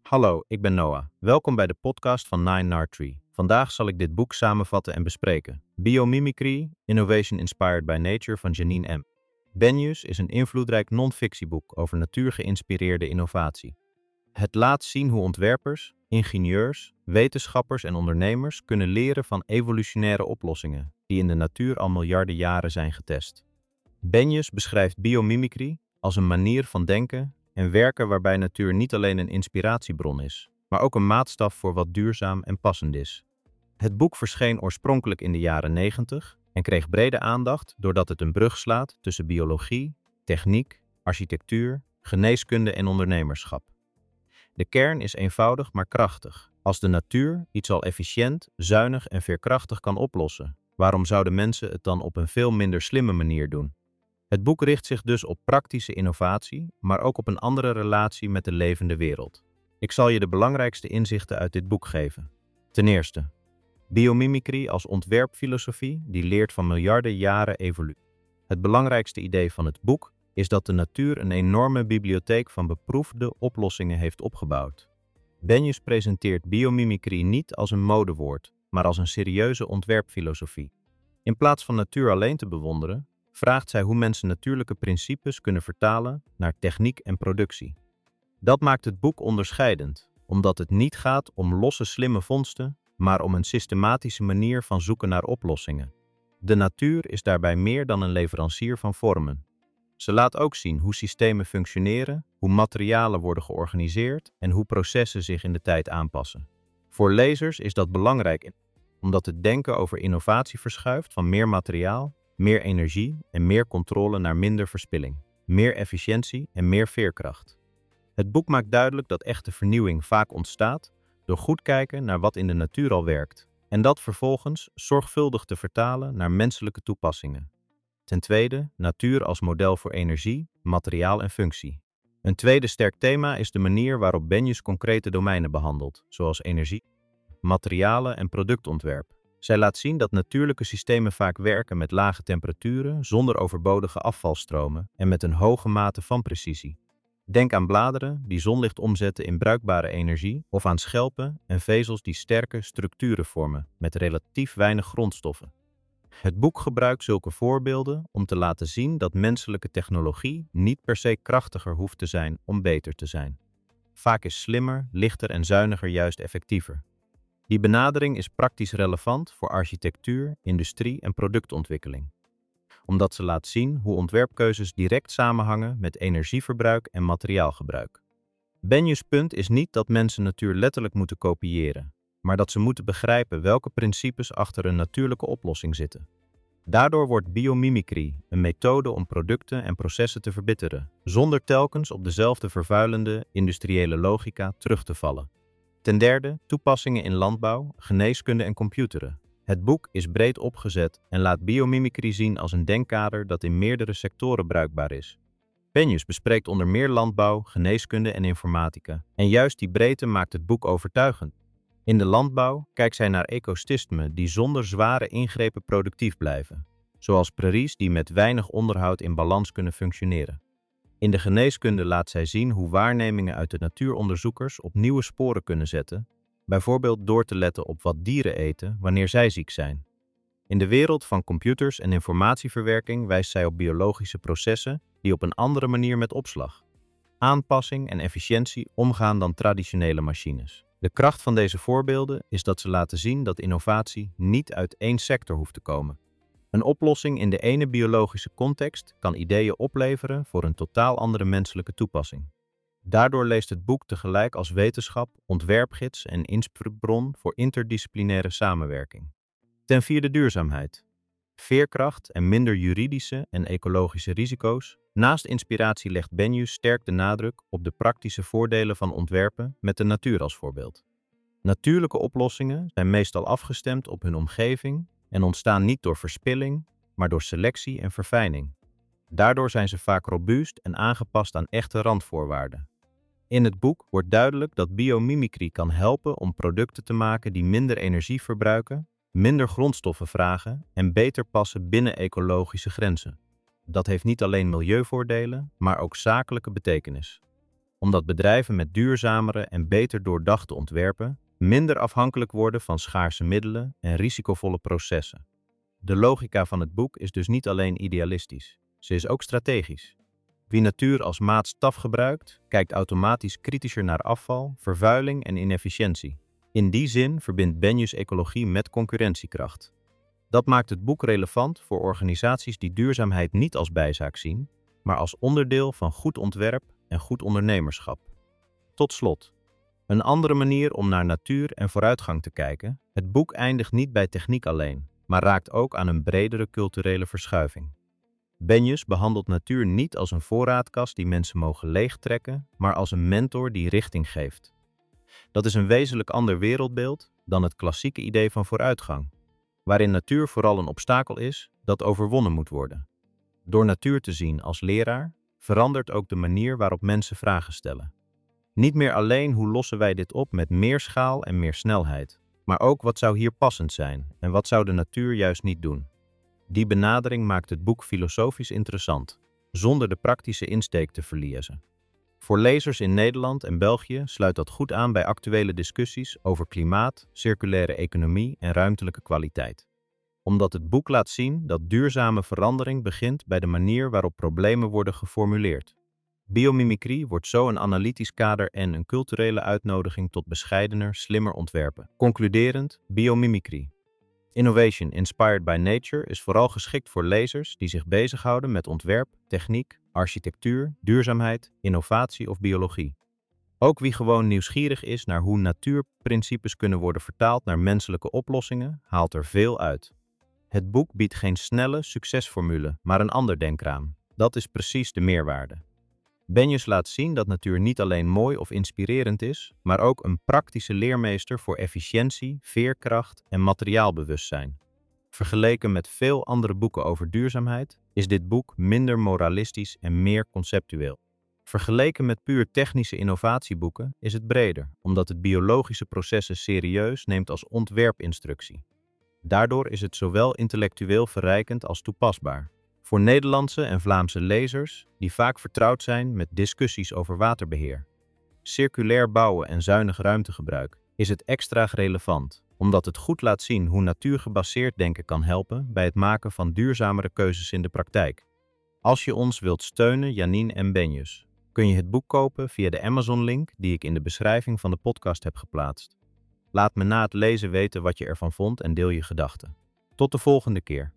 Hallo, ik ben Noah. Welkom bij de podcast van Nine Nard Tree. Vandaag zal ik dit boek samenvatten en bespreken. Biomimicry, Innovation Inspired by Nature van Janine M. Bennius is een invloedrijk non-fictieboek over natuurgeïnspireerde innovatie. Het laat zien hoe ontwerpers, ingenieurs, wetenschappers en ondernemers kunnen leren van evolutionaire oplossingen die in de natuur al miljarden jaren zijn getest. Bennius beschrijft biomimicry als een manier van denken en werken waarbij natuur niet alleen een inspiratiebron is, maar ook een maatstaf voor wat duurzaam en passend is. Het boek verscheen oorspronkelijk in de jaren 90 en kreeg brede aandacht doordat het een brug slaat tussen biologie, techniek, architectuur, geneeskunde en ondernemerschap. De kern is eenvoudig maar krachtig. Als de natuur iets al efficiënt, zuinig en veerkrachtig kan oplossen, waarom zouden mensen het dan op een veel minder slimme manier doen? Het boek richt zich dus op praktische innovatie, maar ook op een andere relatie met de levende wereld. Ik zal je de belangrijkste inzichten uit dit boek geven. Ten eerste, biomimicry als ontwerpfilosofie die leert van miljarden jaren evolutie. Het belangrijkste idee van het boek is dat de natuur een enorme bibliotheek van beproefde oplossingen heeft opgebouwd. Bennius presenteert biomimicry niet als een modewoord, maar als een serieuze ontwerpfilosofie. In plaats van natuur alleen te bewonderen, vraagt zij hoe mensen natuurlijke principes kunnen vertalen naar techniek en productie. Dat maakt het boek onderscheidend, omdat het niet gaat om losse slimme vondsten, maar om een systematische manier van zoeken naar oplossingen. De natuur is daarbij meer dan een leverancier van vormen. Ze laat ook zien hoe systemen functioneren, hoe materialen worden georganiseerd en hoe processen zich in de tijd aanpassen. Voor lezers is dat belangrijk, omdat het denken over innovatie verschuift van meer materiaal, meer energie en meer controle naar minder verspilling, meer efficiëntie en meer veerkracht. Het boek maakt duidelijk dat echte vernieuwing vaak ontstaat door goed kijken naar wat in de natuur al werkt en dat vervolgens zorgvuldig te vertalen naar menselijke toepassingen. Ten tweede, natuur als model voor energie, materiaal en functie. Een tweede sterk thema is de manier waarop Bennius concrete domeinen behandelt, zoals energie, materialen en productontwerp. Zij laat zien dat natuurlijke systemen vaak werken met lage temperaturen, zonder overbodige afvalstromen en met een hoge mate van precisie. Denk aan bladeren die zonlicht omzetten in bruikbare energie of aan schelpen en vezels die sterke structuren vormen met relatief weinig grondstoffen. Het boek gebruikt zulke voorbeelden om te laten zien dat menselijke technologie niet per se krachtiger hoeft te zijn om beter te zijn. Vaak is slimmer, lichter en zuiniger juist effectiever. Die benadering is praktisch relevant voor architectuur, industrie en productontwikkeling, omdat ze laat zien hoe ontwerpkeuzes direct samenhangen met energieverbruik en materiaalgebruik. Bennius' punt is niet dat mensen natuur letterlijk moeten kopiëren, maar dat ze moeten begrijpen welke principes achter een natuurlijke oplossing zitten. Daardoor wordt biomimicry een methode om producten en processen te verbitteren, zonder telkens op dezelfde vervuilende industriële logica terug te vallen. Ten derde, toepassingen in landbouw, geneeskunde en computeren. Het boek is breed opgezet en laat biomimicry zien als een denkkader dat in meerdere sectoren bruikbaar is. Bennius bespreekt onder meer landbouw, geneeskunde en informatica. En juist die breedte maakt het boek overtuigend. In de landbouw kijkt zij naar ecosystemen die zonder zware ingrepen productief blijven, zoals prairies die met weinig onderhoud in balans kunnen functioneren. In de geneeskunde laat zij zien hoe waarnemingen uit de natuuronderzoekers op nieuwe sporen kunnen zetten, bijvoorbeeld door te letten op wat dieren eten wanneer zij ziek zijn. In de wereld van computers en informatieverwerking wijst zij op biologische processen die op een andere manier met opslag, aanpassing en efficiëntie omgaan dan traditionele machines. De kracht van deze voorbeelden is dat ze laten zien dat innovatie niet uit één sector hoeft te komen. Een oplossing in de ene biologische context kan ideeën opleveren voor een totaal andere menselijke toepassing. Daardoor leest het boek tegelijk als wetenschap, ontwerpgids en inspiratiebron voor interdisciplinaire samenwerking. Ten vierde, duurzaamheid. Veerkracht en minder juridische en ecologische risico's. Naast inspiratie legt Bennius sterk de nadruk op de praktische voordelen van ontwerpen met de natuur als voorbeeld. Natuurlijke oplossingen zijn meestal afgestemd op hun omgeving en ontstaan niet door verspilling, maar door selectie en verfijning. Daardoor zijn ze vaak robuust en aangepast aan echte randvoorwaarden. In het boek wordt duidelijk dat biomimicry kan helpen om producten te maken die minder energie verbruiken, minder grondstoffen vragen en beter passen binnen ecologische grenzen. Dat heeft niet alleen milieuvoordelen, maar ook zakelijke betekenis. omdat bedrijven met duurzamere en beter doordachte ontwerpen minder afhankelijk worden van schaarse middelen en risicovolle processen. De logica van het boek is dus niet alleen idealistisch, ze is ook strategisch. Wie natuur als maatstaf gebruikt, kijkt automatisch kritischer naar afval, vervuiling en inefficiëntie. In die zin verbindt Benjus ecologie met concurrentiekracht. Dat maakt het boek relevant voor organisaties die duurzaamheid niet als bijzaak zien, maar als onderdeel van goed ontwerp en goed ondernemerschap. Tot slot, een andere manier om naar natuur en vooruitgang te kijken. Het boek eindigt niet bij techniek alleen, maar raakt ook aan een bredere culturele verschuiving. Benjus behandelt natuur niet als een voorraadkast die mensen mogen leegtrekken, maar als een mentor die richting geeft. Dat is een wezenlijk ander wereldbeeld dan het klassieke idee van vooruitgang, waarin natuur vooral een obstakel is dat overwonnen moet worden. Door natuur te zien als leraar, verandert ook de manier waarop mensen vragen stellen. Niet meer alleen hoe lossen wij dit op met meer schaal en meer snelheid, maar ook wat zou hier passend zijn en wat zou de natuur juist niet doen. Die benadering maakt het boek filosofisch interessant, zonder de praktische insteek te verliezen. Voor lezers in Nederland en België sluit dat goed aan bij actuele discussies over klimaat, circulaire economie en ruimtelijke kwaliteit. Omdat het boek laat zien dat duurzame verandering begint bij de manier waarop problemen worden geformuleerd. Biomimicry wordt zo een analytisch kader en een culturele uitnodiging tot bescheidener, slimmer ontwerpen. Concluderend, biomimicry. Innovation Inspired by Nature is vooral geschikt voor lezers die zich bezighouden met ontwerp, techniek, architectuur, duurzaamheid, innovatie of biologie. Ook wie gewoon nieuwsgierig is naar hoe natuurprincipes kunnen worden vertaald naar menselijke oplossingen, haalt er veel uit. Het boek biedt geen snelle succesformule, maar een ander denkraam. Dat is precies de meerwaarde. Benjus laat zien dat natuur niet alleen mooi of inspirerend is, maar ook een praktische leermeester voor efficiëntie, veerkracht en materiaalbewustzijn. Vergeleken met veel andere boeken over duurzaamheid is dit boek minder moralistisch en meer conceptueel. Vergeleken met puur technische innovatieboeken is het breder, omdat het biologische processen serieus neemt als ontwerpinstructie. Daardoor is het zowel intellectueel verrijkend als toepasbaar. Voor Nederlandse en Vlaamse lezers, die vaak vertrouwd zijn met discussies over waterbeheer, circulair bouwen en zuinig ruimtegebruik, is het extra relevant, omdat het goed laat zien hoe natuurgebaseerd denken kan helpen bij het maken van duurzamere keuzes in de praktijk. Als je ons wilt steunen, Janine en Benjus, kun je het boek kopen via de Amazon-link die ik in de beschrijving van de podcast heb geplaatst. Laat me na het lezen weten wat je ervan vond en deel je gedachten. Tot de volgende keer.